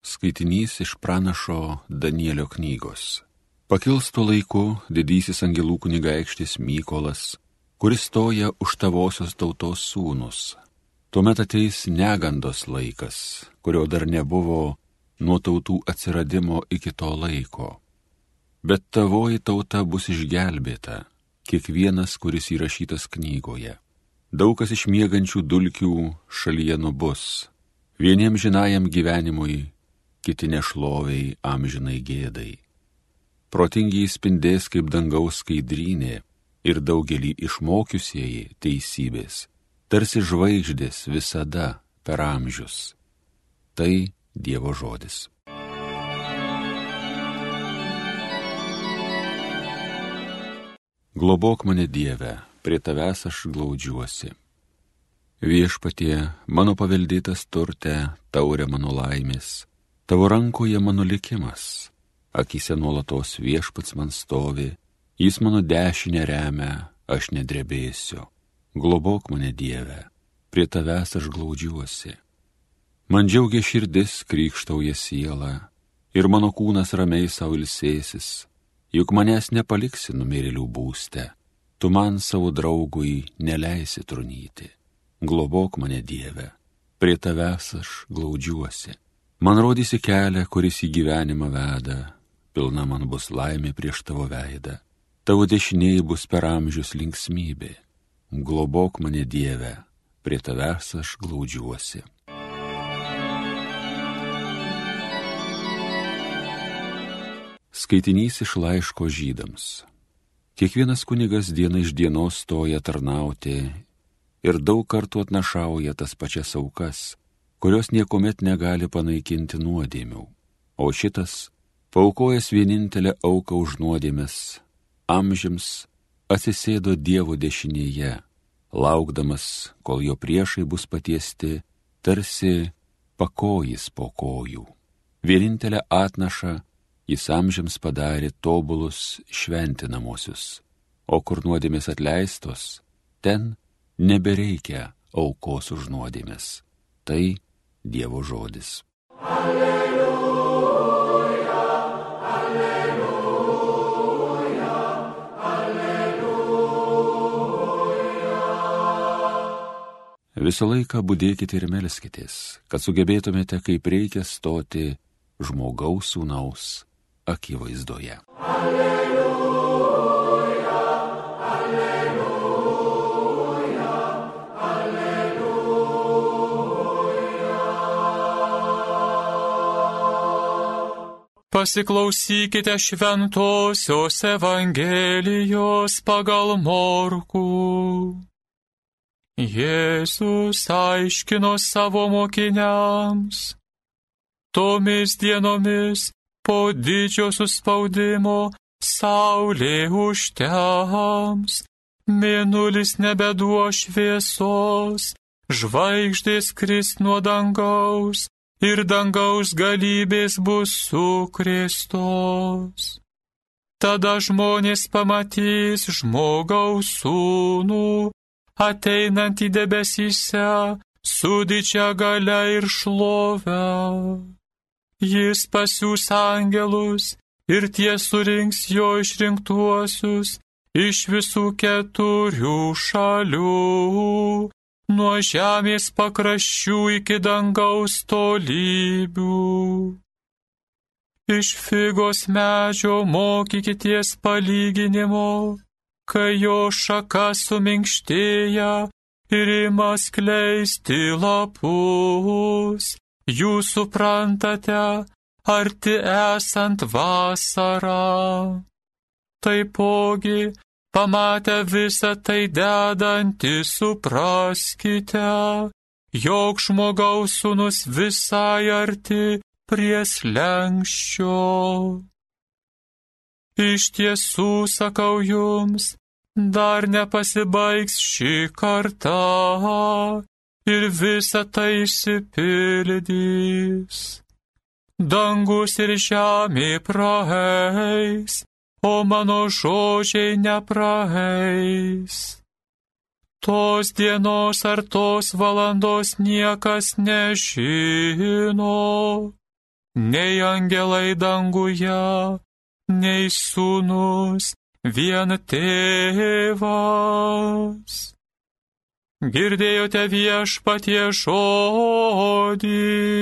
Skaitinys iš pranašo Danielio knygos. Pakils tuo laiku didysis angelų kunigaikštis Mykolas, kuris stoja už tavosios tautos sūnus. Tuomet ateis negandos laikas, kurio dar nebuvo nuo tautų atsiradimo iki to laiko. Bet tavoji tauta bus išgelbėta, kiekvienas, kuris įrašytas knygoje. Daug kas iš miegančių dulkių šalyje nubus, vieniems žinajam gyvenimui, kiti nešloviai amžinai gėdai. Protingi spindės kaip dangaus skaidrynė ir daugelį išmokiusieji teisybės, tarsi žvaigždės visada per amžius. Tai Dievo žodis. Globok mane, Dieve, prie tavęs aš glaudžiuosi. Viešpatie, mano paveldėtas turte, taurė mano laimės, tavo rankoje mano likimas, akyse nuolatos viešpats man stovi, jis mano dešinę remia, aš nedrebėsiu. Globok mane, Dieve, prie tavęs aš glaudžiuosi. Man džiaugia širdis, krykštauja siela, ir mano kūnas ramiai sau ilsėsis, juk manęs nepaliksi numirėlių būste, tu man savo draugui neleisi trunyti. Globok mane, Dieve, prie tavęs aš glaudžiuosi. Man rodysi kelią, kuris į gyvenimą veda, pilna man bus laimė prieš tavo veidą, tavo dešinėje bus per amžius linksmybė. Globok mane, Dieve, prie tavęs aš glaudžiuosi. Skaitinys iš laiško Žydams. Kiekvienas kunigas diena iš dienos stoja tarnauti ir daug kartų atnašauja tas pačias aukas, kurios niekuomet negali panaikinti nuodėmių. O šitas, paaukojęs vienintelę auką už nuodėmes, amžiams atsisėdo Dievo dešinėje, laukdamas, kol jo priešai bus patiesti, tarsi pakojis po kojų. Vienintelę atnašą jis amžiams padarė tobulus šventinamosius, o kur nuodėmės atleistos, ten nebereikia aukos už nuodėmės. Tai Dievo žodis. Alleluja, alleluja, alleluja. Visą laiką budėkite ir melskitės, kad sugebėtumėte kaip reikia stoti žmogaus sūnaus akivaizdoje. Alleluja, alleluja, alleluja. Pasiklausykite šventosios Evangelijos pagal Morkų. Jėzus aiškino savo mokiniams: tomis dienomis po didžio suspaudimo saulė užtems, mėnulis nebeduos šviesos, žvaigždės kris nuo dangaus ir dangaus galybės bus sukrėstos. Tada žmonės pamatys žmogaus sūnų, ateinantį debesyse su didžia galia ir šlove. Jis pasiųs angelus ir tie surinks jo išrinktuosius iš visų 4 šalių, nuo žemės pakraščių iki dangaus tolybių. Iš figos medžio mokykitės palyginimo, kai jo šaka suminkštėja ir ima skleisti lapus. Jūs suprantate, arti esant vasarą. Taipogi, pamatę visą tai dedantį, supraskite, jog žmogaus sūnus visai arti prie slenksčio. Iš tiesų sakau jums, dar nepasibaigs ši karta ir visa tai išsipildys. Dangus ir žemė praeis, o mano žodžiai nepraeis. Tos dienos ar tos valandos niekas nežino, nei angelai danguje, nei sūnus, vien tėvas. Girdėjote viešpatie žodį.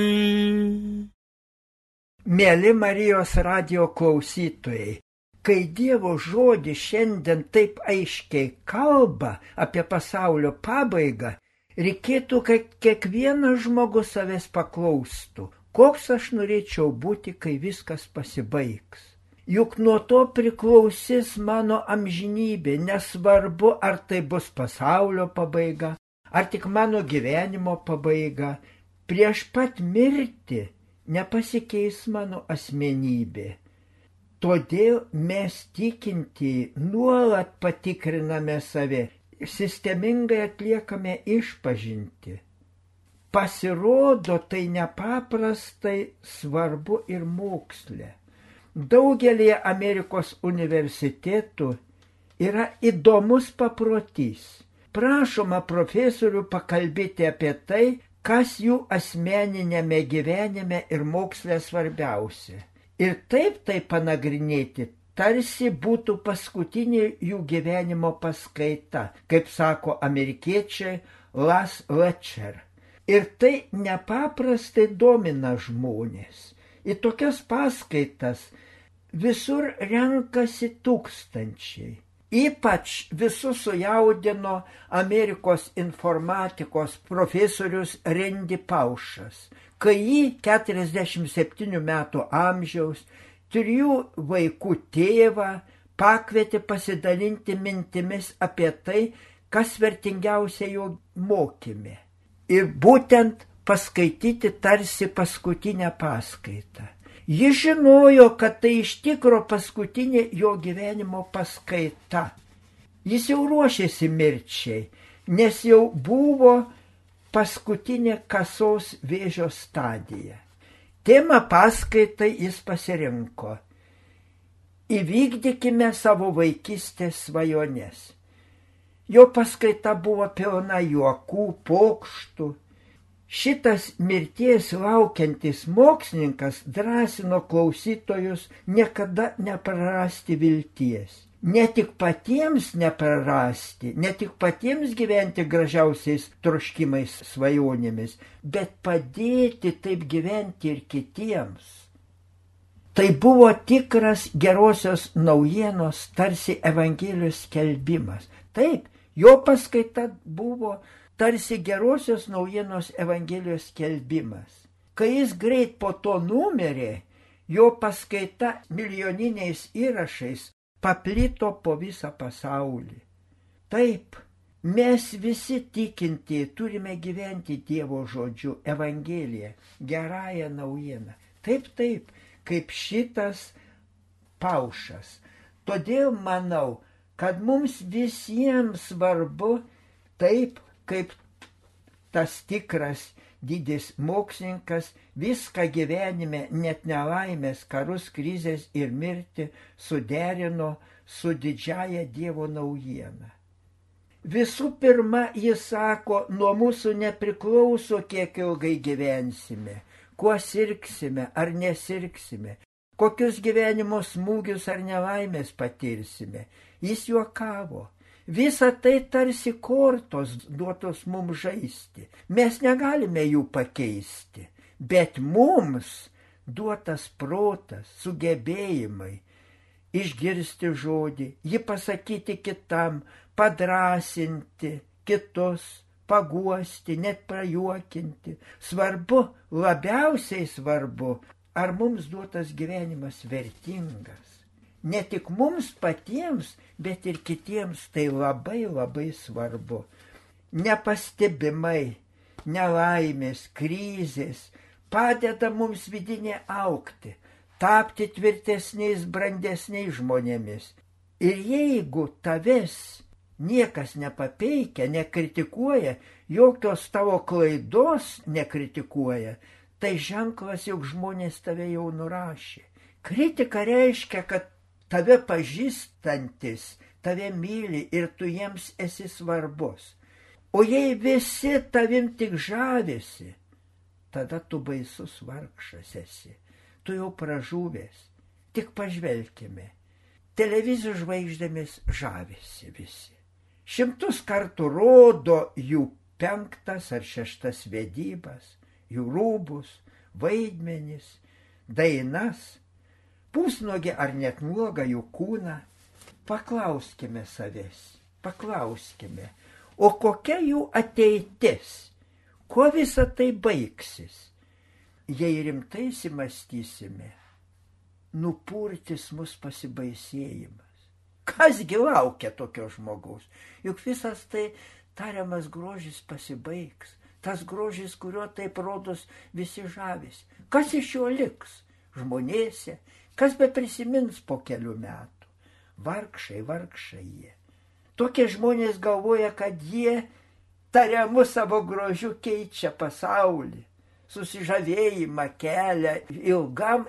Mėly Marijos radijo klausytojai, kai Dievo žodis šiandien taip aiškiai kalba apie pasaulio pabaigą, reikėtų, kad kiekvienas žmogus savęs paklaustų, koks aš norėčiau būti, kai viskas pasibaigs. Juk nuo to priklausys mano amžinybė, nesvarbu, ar tai bus pasaulio pabaiga, ar tik mano gyvenimo pabaiga. Prieš pat mirtį nepasikeis mano asmenybė. Todėl mes tikintieji nuolat patikriname save, sistemingai atliekame išpažintį. Pasirodo, tai nepaprastai svarbu ir moksle. Daugelį Amerikos universitetų yra įdomus paprotys. Prašoma profesorių pakalbėti apie tai, kas jų asmeninėme gyvenime ir moksle svarbiausia. Ir taip tai panagrinėti, tarsi būtų paskutinė jų gyvenimo paskaita, kaip sako amerikiečiai Las Lecter. Ir tai nepaprastai domina žmonės. Į tokias paskaitas visur renkasi tūkstančiai. Ypač visus sujaudino Amerikos informatikos profesorius Randy Paušas, kai jį 47 metų amžiaus 3 vaikų tėvą pakvietė pasidalinti mintimis apie tai, kas vertingiausia jo mokyme. Ir būtent paskaityti tarsi paskutinę paskaitą. Jis žinojo, kad tai iš tikro paskutinė jo gyvenimo paskaita. Jis jau ruošėsi mirčiai, nes jau buvo paskutinė kasos vėžio stadija. Temą paskaitai jis pasirinko: įvykdykime savo vaikystės svajones. Jo paskaita buvo pilna juokų, pokštų. Šitas mirties laukiantis mokslininkas drąsino klausytojus niekada neprarasti vilties. Ne tik patiems neprarasti, ne tik patiems gyventi gražiausiais troškimais svajonėmis, bet padėti taip gyventi ir kitiems. Tai buvo tikras gerosios naujienos, tarsi Evangelijos skelbimas. Taip, jo paskaita buvo tarsi gerosios naujienos Evangelijos skelbimas. Kai jis greit po to numirė, jo paskaita milijoniniais įrašais paplito po visą pasaulį. Taip, mes visi tikintieji turime gyventi Dievo žodžiu, Evangeliją, gerąją naujieną. Taip, kaip šitas Paušas. Todėl manau, kad mums visiems svarbu taip, kaip tas tikras didis mokslininkas viską gyvenime, net nelaimės, karus, krizės ir mirtį suderino su didžiaja Dievo naujiena. Visų pirma, jis sako, nuo mūsų nepriklauso, kiek ilgai gyvensime, kuo sirgsime ar nesirgsime, kokius gyvenimo smūgius ar nelaimės patirsime. Jis juokavo. Visa tai tarsi kortos duotos mums žaisti. Mes negalime jų pakeisti, bet mums duotas protas, sugebėjimai išgirsti žodį, jį pasakyti kitam, padrąsinti kitus, paguosti, net prajuokinti. Svarbu, labiausiai svarbu, ar mums duotas gyvenimas vertingas. Ne tik mums patiems, bet ir kitiems tai labai labai svarbu. Nepastebimai, nelaimės, krizės padeda mums vidinė augti, tapti tvirtesniais, brandesniais žmonėmis. Ir jeigu tavęs niekas nepapeikia, nekritikuoja, jokios tavo klaidos nekritikuoja, tai ženklas, jog žmonės tave jau nurašė. Kritika reiškia, kad tave pažįstantis, tave myli ir tu jiems esi svarbus. O jei visi tavim tik žavisi, tada tu baisus vargšas esi. tu jau pražuvęs. Tik pažvelkime. Televizijos žvaigždėmis žavisi visi. 100 kartų rodo jų 5. ar 6. vedybas, jų rūbus, vaidmenis, dainas, pusnuogį ar net nuogą jų kūną. Paklauskime savęs, paklauskime, o kokia jų ateitis, kuo visa tai baigsis? Jei rimtai įsimąstysime, nupurtis mus pasibaisėjimas. Kasgi laukia tokio žmogaus? Juk visas tai tariamas grožis pasibaigs. Tas grožis, kurio taip rodos visi žavisi. Kas iš jo liks? Žmonėse, kas be prisimins po kelių metų? Vargšai, vargšai jie. Tokie žmonės galvoja, kad jie tariamu savo grožiu keičia pasaulį. Susižavėjimą kelia ilgam.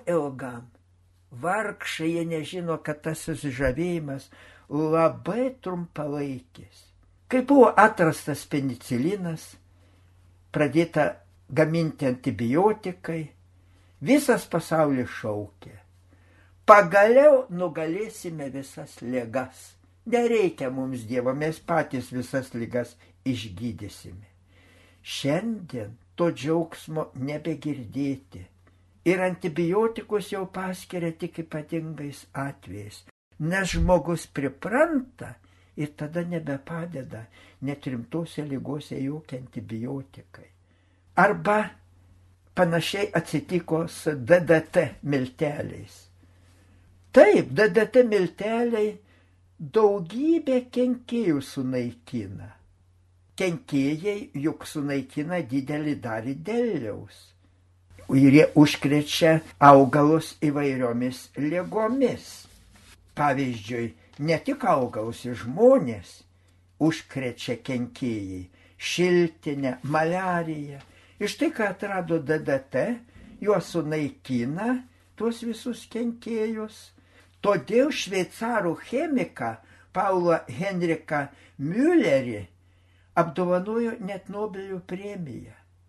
Vargšai jie nežino, kad tas susižavėjimas labai trumpalaikis. Kai buvo atrastas penicilinas, pradėta gaminti antibiotikai, visas pasaulis šaukė. Pagaliau nugalėsime visas ligas. Nereikia mums Dievo, mes patys visas ligas išgydysime. Šiandien to džiaugsmo nebegirdėti. Ir antibiotikus jau paskiria tik ypatingais atvejais. Nes žmogus pripranta ir tada nebepadeda net rimtose ligose jokie antibiotikai. Arba panašiai atsitiko su DDT milteliais. Taip, DDT milteliai daugybę kenkėjų sunaikina. Kenkėjai juk sunaikina didelį dalį derliaus. Ir jie užkrečia augalus įvairiomis ligomis. Pavyzdžiui, ne tik augalus, ir žmonės užkrečia kenkėjai. Šiltinę, malariją. Iš tai, ką atrado DDT, juos sunaikina, tuos visus kenkėjus. Todėl šveicarų chemiką Paulą Henriką Müllerį apdovanojo net Nobelio premiją.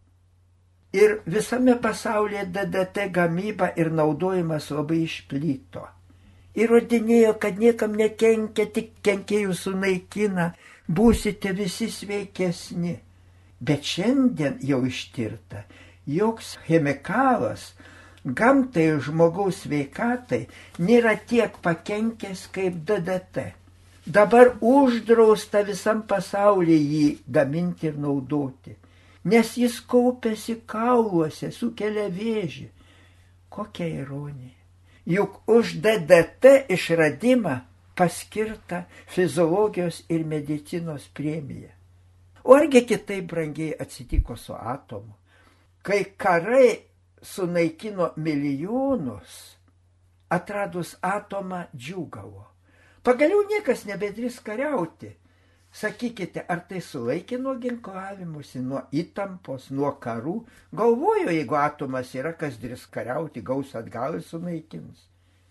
Ir visame pasaulyje DDT gamyba ir naudojimas labai išplito. Įrodinėjo, kad niekam nekenkia, tik kenkėjų sunaikina, būsite visi sveikesni. Bet šiandien jau ištirta, joks chemikalas gamtai ir žmogaus sveikatai nėra tiek pakenkęs kaip DDT. Dabar uždrausta visam pasaulyje jį gaminti ir naudoti, nes jis kaupiasi kauluose, sukelia vėžį. Kokia ironija. Juk už DDT išradimą paskirta fiziologijos ir medicinos premija. O argi kitaip brangiai atsitiko su atomu? Kai karai sunaikino milijonus, atradus atomą džiūgavo. Pagaliau niekas nebedrįs kariauti. Sakykite, ar tai sulaikė nuo ginklavimusi, nuo įtampos, nuo karų? Galvoju, jeigu atomas yra, kas drįs kariauti, gaus atgal ir sunaikins.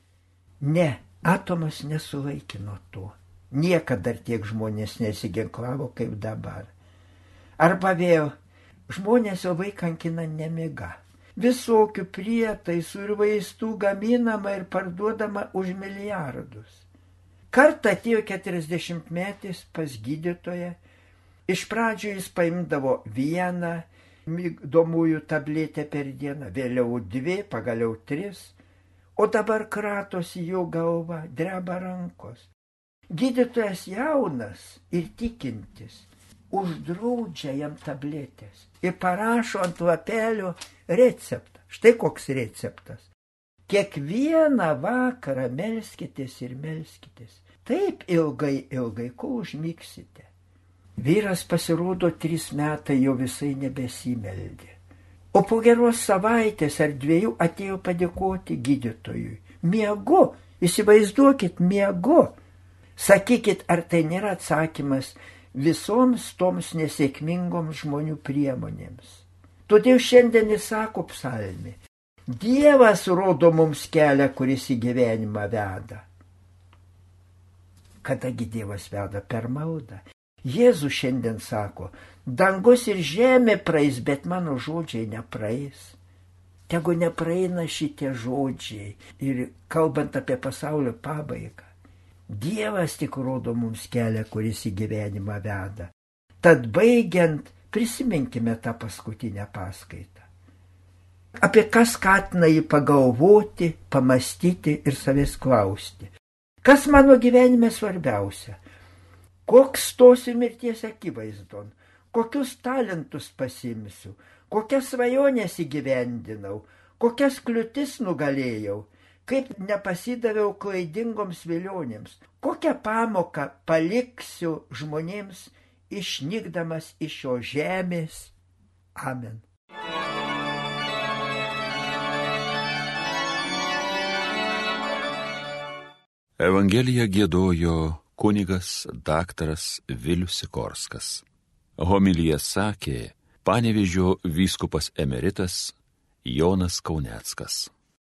Ne, atomas nesulaikė nuo to. Niekad dar tiek žmonės nesiginklavo kaip dabar. Arba vėl, žmonės jau kankina nemiga. Visokių prietaisų ir vaistų gaminama ir parduodama už milijardus. Kartą atėjo 40-metis pas gydytoją. Iš pradžių jis paimdavo 1 migdomųjų tabletę per dieną, vėliau 2, pagaliau 3, o dabar kratosi jo galva, dreba rankos. Gydytojas jaunas ir tikintis uždraudžia jam tabletės ir parašo ant lapelio receptą. Štai koks receptas. Kiekvieną vakarą melskitės ir melskitės. Taip ilgai, kol užmigsite. Vyras pasirodo 3 metai jau visai nebesimeldė. O po geros savaitės ar 2 atėjo padėkoti gydytojui. Miegu, įsivaizduokit, miegu. Sakykit, ar tai nėra atsakymas visoms toms nesėkmingoms žmonių priemonėms. Todėl šiandien jis sako psalmė. Dievas rodo mums kelią, kuris į gyvenimą veda. Kadagi Dievas veda? Per maldą. Jėzus šiandien sako, dangus ir žemė praeis, bet mano žodžiai nepraeis. tegu nepraeina šitie žodžiai. Ir kalbant apie pasaulio pabaigą, Dievas tik rodo mums kelią, kuris į gyvenimą veda. Tad baigiant, prisiminkime tą paskutinę paskaitą. Apie ką skatina jį pagalvoti, pamastyti ir savęs klausti. Kas mano gyvenime svarbiausia? Koks stosiu mirties akivaizdon? Kokius talentus pasimsiu? Kokias svajonės įgyvendinau? Kokias kliūtis nugalėjau? Kaip nepasidaviau klaidingoms vilionėms? Kokią pamoką paliksiu žmonėms, išnykdamas iš šios žemės? Amen. Evangeliją giedojo kunigas daktaras Vilius Sikorskas. Homiliją sakė Panevėžio vyskupas emeritas Jonas Kauneckas.